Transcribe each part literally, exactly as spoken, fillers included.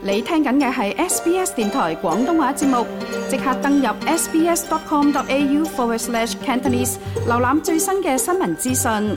你聽緊嘅係 S B S 電台廣東話節目，即刻登入 sbs.com.au forward slash Cantonese， 瀏覽最新嘅新聞資訊。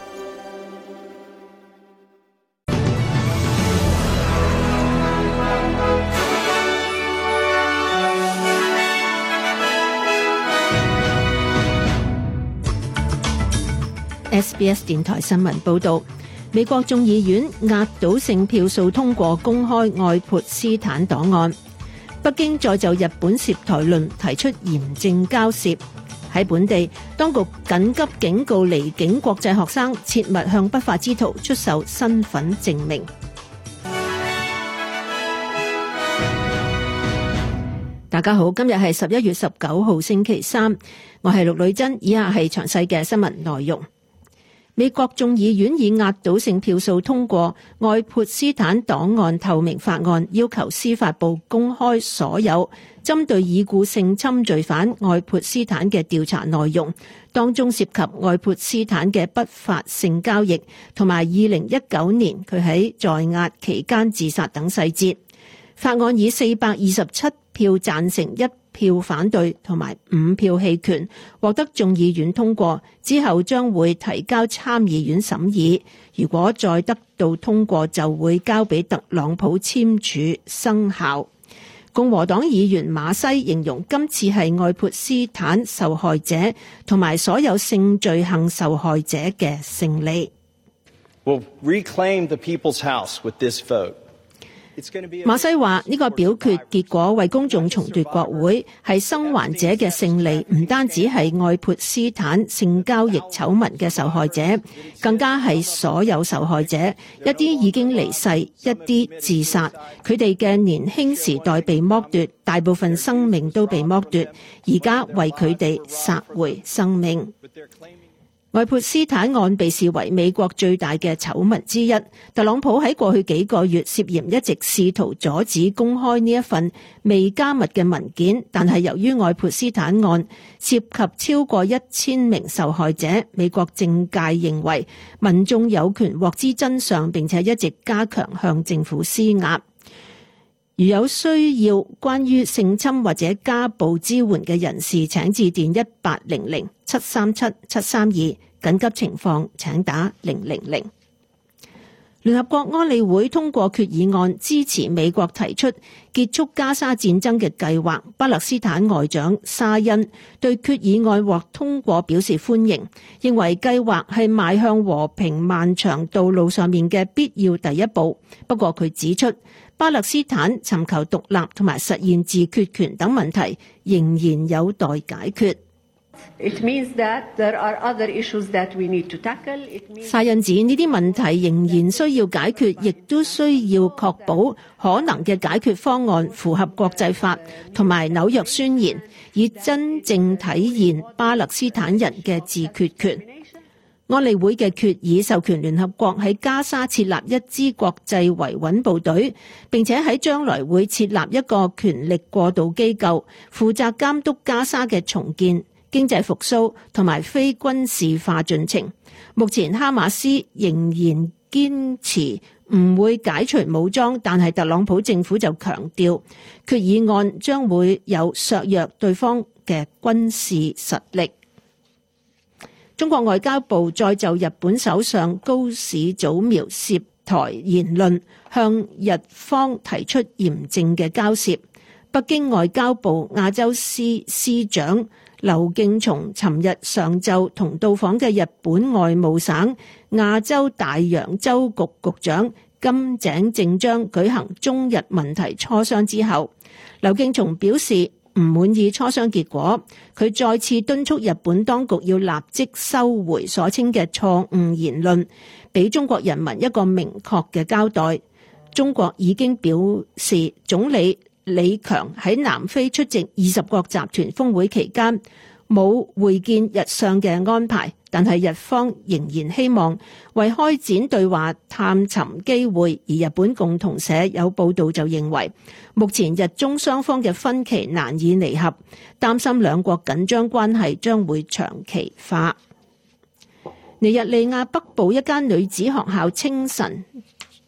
S B S 電台新聞報道，美國眾議院壓倒性票數通過公開愛潑斯坦檔案。北京再就日本涉台論提出嚴正交涉。喺本地，當局緊急警告離境國際學生切勿向不法之徒出售身份證明。大家好，今日係十一月十九號星期三，我係陸女珍，以下係詳細嘅新聞內容。美國眾議院以壓倒性票數通過愛潑斯坦檔案透明法案，要求司法部公開所有針對已故性侵罪犯愛潑斯坦嘅調查內容，當中涉及愛潑斯坦嘅不法性交易同埋二零一九年佢喺在押期間自殺等細節。法案以四百二十七票贊成，一票反對同埋五票棄權，獲得眾議院通過，之後將會提交參議院審議。如果再得到通過，就會交俾特朗普簽署生效。共和黨議員馬西形容今次係愛潑斯坦受害者同埋所有性罪行受害者嘅勝利。 We'll reclaim the people's house with this vote. 馬西話呢個表決結果為公眾重奪國會，係生還者嘅勝利，唔單止係愛潑斯坦性交易醜聞嘅受害者，更加係所有受害者，一啲已經離世，一啲自殺，佢哋嘅年輕時代被剝奪，大部分生命都被剝奪，而家為佢哋殺回生命。愛潑斯坦案被視為美國最大嘅醜聞之一。特朗普喺過去幾個月涉嫌一直試圖阻止公開呢一份未加密嘅文件，但係由於愛潑斯坦案涉及超過一千名受害者，美國政界認為民眾有權獲知真相，並且一直加強向政府施壓。如有需要關於性侵或者家暴支援嘅人士，請致電一八零零七三七七三二，緊急情況請打零零零。聯合國安理會通過決議案，支持美國提出結束加沙戰爭嘅計劃。巴勒斯坦外長沙恩對決議案獲通過表示歡迎，認為計劃係邁向和平漫長道路上面嘅必要第一步。不過佢指出，巴勒斯坦尋求獨立同埋實現自決權等問題仍然有待解決。 It means that there are other issues that we need to tackle. It means 沙恩指呢啲問題仍然需要解決，亦都需要確保可能嘅解決方案符合國際法同埋紐約宣言，以真正體現巴勒斯坦人嘅自決權。安理會嘅決議授權聯合國喺加沙設立一支國際維穩部隊，並且喺將來會設立一個權力過渡機構，負責監督加沙嘅重建、經濟復甦同埋非軍事化進程。目前哈馬斯仍然堅持唔會解除武裝，但係特朗普政府就強調決議案將會有削弱對方嘅軍事實力。中國外交部再就日本首相高市早苗涉台言論向日方提出嚴正嘅交涉。北京外交部亞洲司司長劉敬松尋日上晝同到訪嘅日本外務省亞洲大洋洲局局長金井正章舉行中日問題磋商之後，劉敬松表示唔滿意磋商結果，佢再次敦促日本當局要立即收回所稱嘅錯誤言論，俾中國人民一個明確嘅交代。中國已經表示，總理李強喺南非出席二十國集團峰會期間冇會見日相嘅安排，但係日方仍然希望為開展對話探尋機會。而日本共同社有報道就認為，目前日中雙方嘅分歧難以彌合，擔心兩國緊張關係將會長期化。尼日利亞北部一間女子學校清晨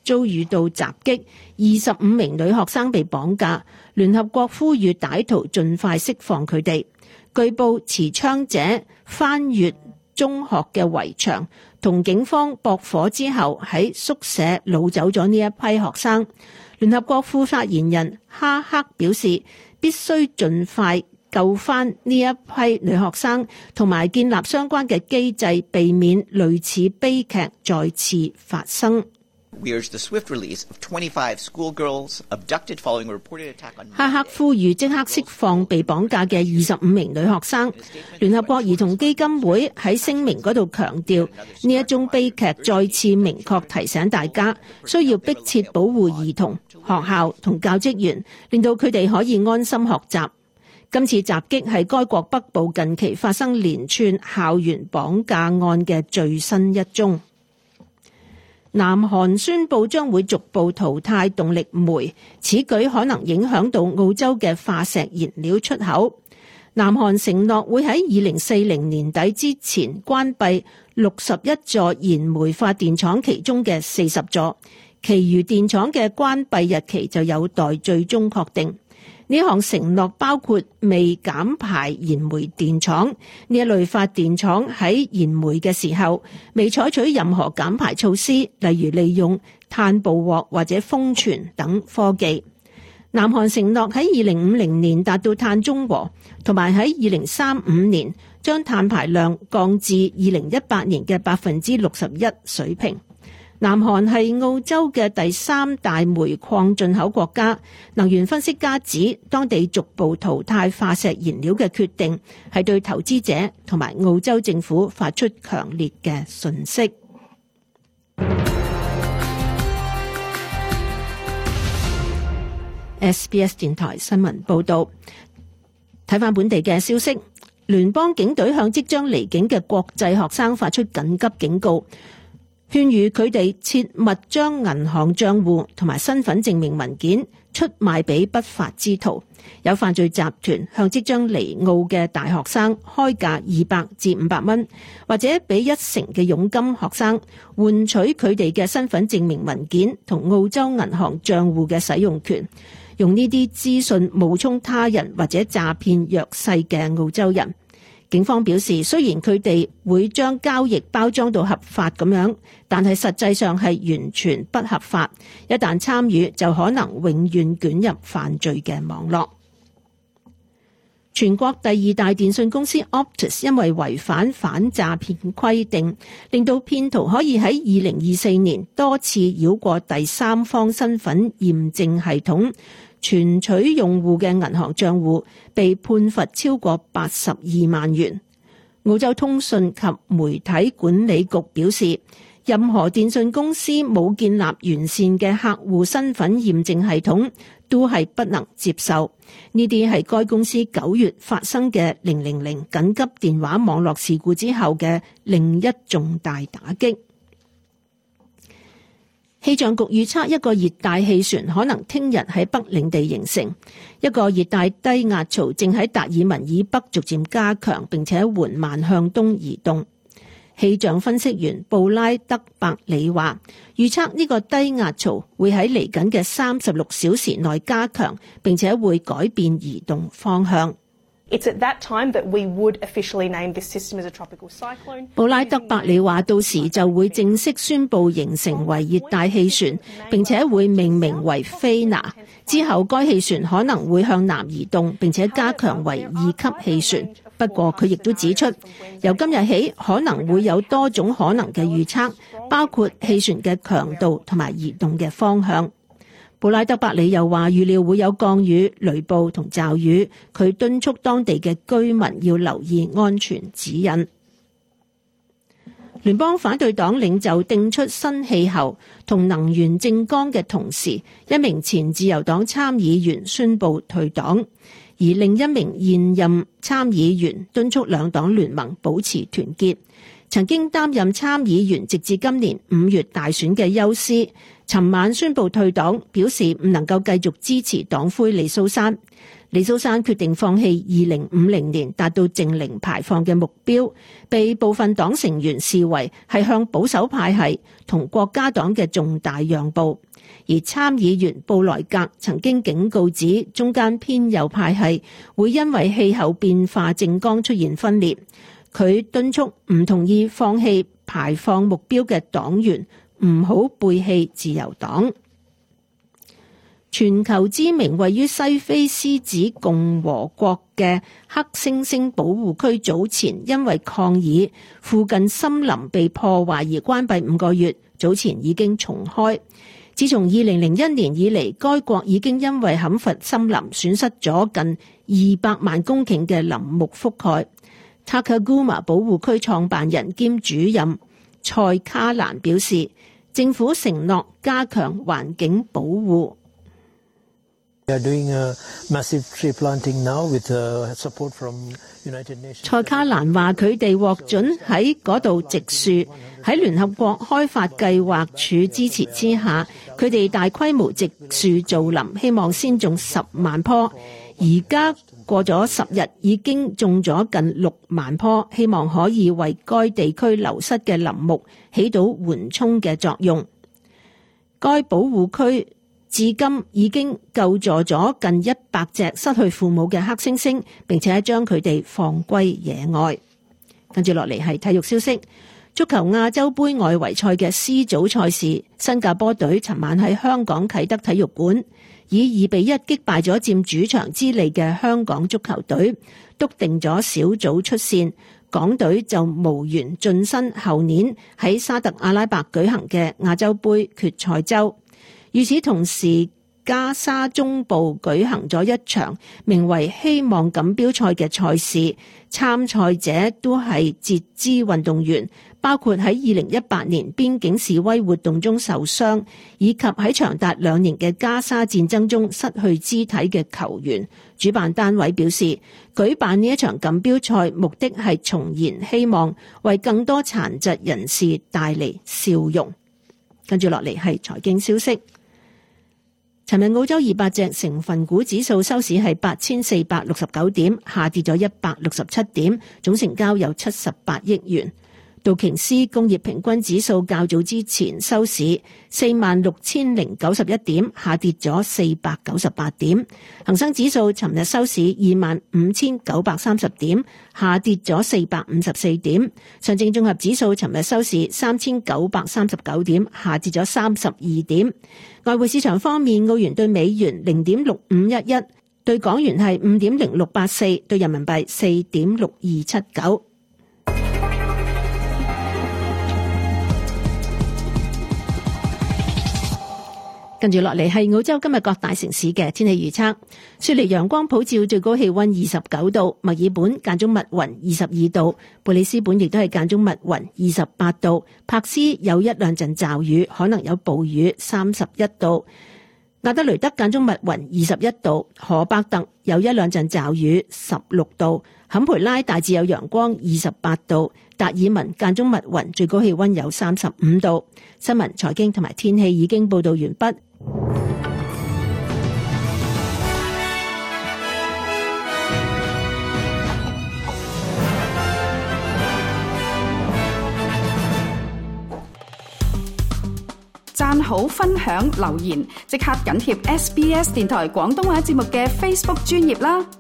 遭遇到襲擊，二十五名女學生被綁架。聯合國呼籲歹徒盡快釋放佢哋。據報持槍者翻越中學嘅圍牆，同警方駁火之後喺宿舍擄走咗呢一批學生。聯合國副發言人哈克表示，必須盡快救翻呢一批女學生，同埋建立相關嘅機制，避免類似悲劇再次發生。 We urge the swift release of twenty-five schoolgirls abducted following a reported attack on. 哈克呼籲即刻釋放被綁架嘅二十五名女學生。聯合國兒童基金會喺聲明嗰度強調，呢一宗悲劇再次明確提醒大家，需要迫切保護兒童、學校同教職員，令到佢哋可以安心學習。今次襲擊係該國北部近期發生連串校園綁架案嘅最新一宗。南韓宣布將會逐步淘汰動力煤，此舉可能影響到澳洲嘅化石燃料出口。南韓承諾會喺二零四零年底之前關閉六十一座燃煤發電廠其中嘅四十座，其餘電廠嘅關閉日期就有待最終確定。呢項承諾包括未減排燃煤電廠，呢一類發電廠喺燃煤嘅時候未採取任何減排措施，例如利用碳捕獲或者封存等科技。南韓承諾喺二零五零年達到碳中和，同埋喺二零三五年將碳排量降至二零一八年嘅百分之六十一水平。南韓係澳洲嘅第三大煤礦進口國家，能源分析家指，當地逐步淘汰化石燃料嘅決定係對投資者同埋澳洲政府發出強烈嘅訊息。S B S 電台新聞報道，睇返本地嘅消息，聯邦警隊向即將離境嘅國際學生發出緊急警告，勸喻佢哋切勿將銀行賬戶同埋身份證明文件出賣俾不法之徒。有犯罪集團向即將離澳嘅大學生開價二百至五百蚊，或者俾一成嘅佣金學生，換取佢哋嘅身份證明文件同澳洲銀行賬戶嘅使用權，用呢啲資訊冒充他人或者詐騙弱勢嘅澳洲人。警方表示，雖然佢哋會將交易包裝到合法咁樣，但係實際上係完全不合法。一旦參與，就可能永遠捲入犯罪嘅網絡。全國第二大電訊公司 Optus 因為違反反詐騙規定，令到騙徒可以喺二零二四年多次繞過第三方身份驗證系統，存取用戶嘅銀行賬戶，被判罰超過八十二萬元。澳洲通訊及媒體管理局表示，任何電訊公司冇建立完善嘅客戶身份驗證系統，都係不能接受。呢啲係該公司九月發生嘅零零零緊急電話網絡事故之後嘅另一重大打擊。氣象局預測一個熱帶氣旋可能聽日喺北領地形成，一個熱帶低壓槽正喺達爾文以北逐漸加強，並且緩慢向東移動。氣象分析員布拉德伯里話，預測呢個低壓槽會喺嚟緊嘅三十六小時內加強，並且會改變移動方向。 It's at that time that we would officially name this system as a tropical cyclone. 布拉德伯里話，到時就會正式宣布形成為熱帶氣旋，並且會命名為菲娜。之後該氣旋可能會向南移動，並且加強為二級氣旋。不過佢亦都指出，由今日起可能會有多種可能嘅預測，包括氣旋嘅強度同埋移動嘅方向。布拉德伯里又話，預料會有降雨、雷暴同驟雨，佢敦促當地嘅居民要留意安全指引。聯邦反對黨領袖定出新氣候同能源政綱嘅同時，一名前自由黨參議員宣布退黨，而另一名現任參議員敦促兩黨聯盟保持團結。 曾經擔任參議員直至今年五月大選嘅休斯，尋晚宣布退黨，表示唔能夠繼續支持黨魁李蘇珊。李蘇珊決定放棄二零五零年達到淨零排放嘅目標，被部分黨成員視為係向保守派系同國家黨嘅重大讓步。而參議員布萊格曾經警告指，中間偏右派系會因為氣候變化政綱出現分裂。佢敦促唔同意放棄排放目標嘅黨員唔好背棄自由黨。全球知名位於西非獅子共和國嘅黑猩猩保護區早前因為抗議附近森林被破壞而關閉五個月，早前已經重開。自從二零零一年以嚟，該國已經因為砍伐森林損失咗近二百萬公頃嘅林木覆蓋。塔卡古馬保護區創辦人兼主任塞卡蘭表示，政府承諾加強環境保護。塞卡蘭話：佢哋獲准喺嗰度植樹，喺聯合國開發計劃署支持之下，佢哋大規模植樹造林，希望先種十萬棵。而家過咗十日，已經種咗近六萬棵，希望可以為該地區流失嘅林木起到緩衝嘅作用。該保護區至今已經救助咗近一百隻失去父母嘅黑猩猩，並且將佢哋放歸野外。跟住落嚟係體育消息，足球亞洲盃外圍賽嘅 C 組賽事，新加坡隊尋晚喺香港啟德體育館以二比一擊敗咗佔主場之利嘅香港足球隊，篤定咗小組出線。港隊就無緣晉身後年喺沙特阿拉伯舉行嘅亞洲盃決賽周。與此同時，加沙中部舉行咗一場名為希望錦標賽嘅賽事，參賽者都係截肢運動員，包括喺二零一八年邊境示威活動中受傷，以及喺長達兩年嘅加沙戰爭中失去肢體嘅球員。主辦單位表示，舉辦呢一場錦標賽目的係重燃希望，為更多殘疾人士帶嚟笑容。跟住落嚟係財經消息。尋日澳洲二百隻成分股指數收市係八千四百六十九點，下跌咗一百六十七點，總成交有七十八億元。道瓊斯工業平均指數較早之前收市四萬六千零九十一點，下跌咗四百九十八點。恒生指數尋日收市二萬五千九百三十點，下跌咗四百五十四點。上證綜合指數尋日收市三千九百三十九點，下跌咗三十二點。外匯市場方面，澳元對美元零點六五一一，對港元係五點零六八四，對人民幣四點六二七九。跟住落嚟係澳洲今日各大城市嘅天氣預測。雪梨陽光普照，最高氣溫二十九度；墨爾本間中密雲，二十二度；布里斯本亦都係間中密雲，二十八度；柏斯有一兩陣驟雨，可能有暴雨，三十一度；亞德雷德間中密雲，二十一度；荷伯特有一兩陣驟雨，十六度；坎培拉大致有陽光，二十八度；達爾文間中密雲，最高氣溫有三十五度。新聞、財經同埋天氣已經報道完畢。 讚好、分享、留言，即刻緊貼 S B S 電台廣東話節目嘅 Facebook 專頁啦！